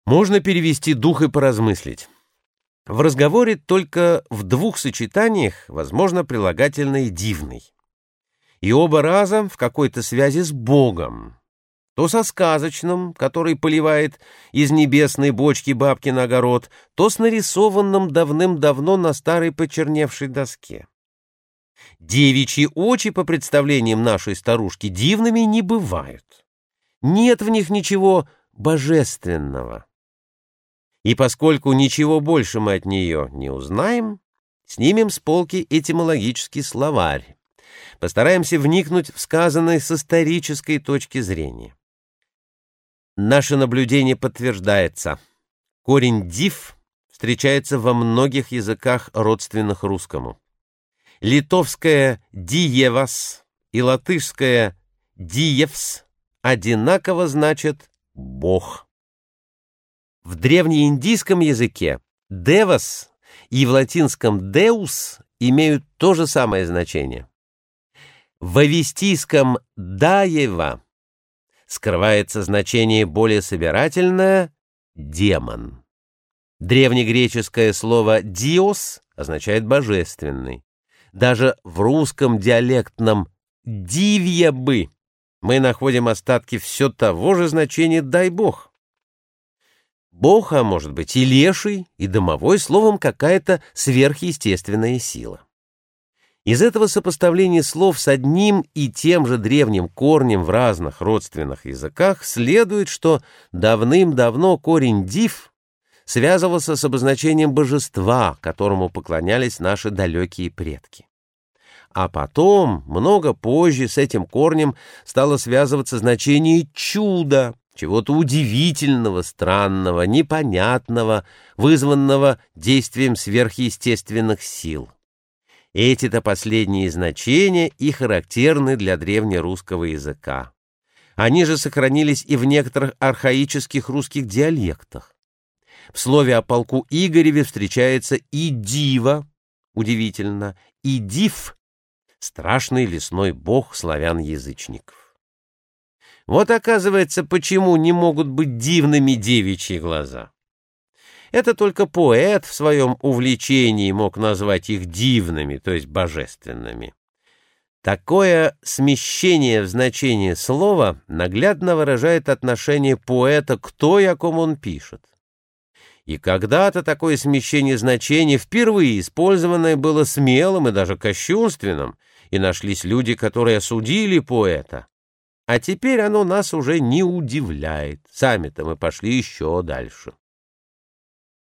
Можно перевести дух и поразмыслить. В разговоре только в двух сочетаниях возможно прилагательное «дивный». И оба раза в какой-то связи с Богом. То со сказочным, который поливает из небесной бочки бабкин огород, то с нарисованным давным-давно на старой почерневшей доске. Девичьи очи, по представлениям нашей старушки, дивными не бывают. Нет в них ничего божественного. И поскольку ничего больше мы от нее не узнаем, снимем с полки этимологический словарь. Постараемся вникнуть в сказанное с исторической точки зрения. Наше наблюдение подтверждается. Корень «див» встречается во многих языках, родственных русскому. Литовское «диевас» и латышское «диевс» одинаково значат «бог». В древнеиндийском языке «девас» и в латинском «деус» имеют то же самое значение. В авестийском «даева» скрывается значение более собирательное «демон». Древнегреческое слово «диос» означает «божественный». Даже в русском диалектном «дивья бы» мы находим остатки все того же значения «дай бог». Бог, а может быть и леший, и домовой, словом, какая-то сверхъестественная сила. Из этого сопоставления слов с одним и тем же древним корнем в разных родственных языках следует, что давным-давно корень «див» связывался с обозначением божества, которому поклонялись наши далекие предки. А потом, много позже, с этим корнем стало связываться значение «чудо», чего-то удивительного, странного, непонятного, вызванного действием сверхъестественных сил. Эти-то последние значения и характерны для древнерусского языка. Они же сохранились и в некоторых архаических русских диалектах. В слове о полку Игореве встречается и «дива», удивительно, и «див», страшный лесной бог славян-язычников. Вот оказывается, почему не могут быть дивными девичьи глаза. Это только поэт в своем увлечении мог назвать их дивными, то есть божественными. Такое смещение в значении слова наглядно выражает отношение поэта к той, о ком он пишет. И когда-то такое смещение значений, впервые использованное, было смелым и даже кощунственным, и нашлись люди, которые осудили поэта. А теперь оно нас уже не удивляет. Сами-то мы пошли еще дальше.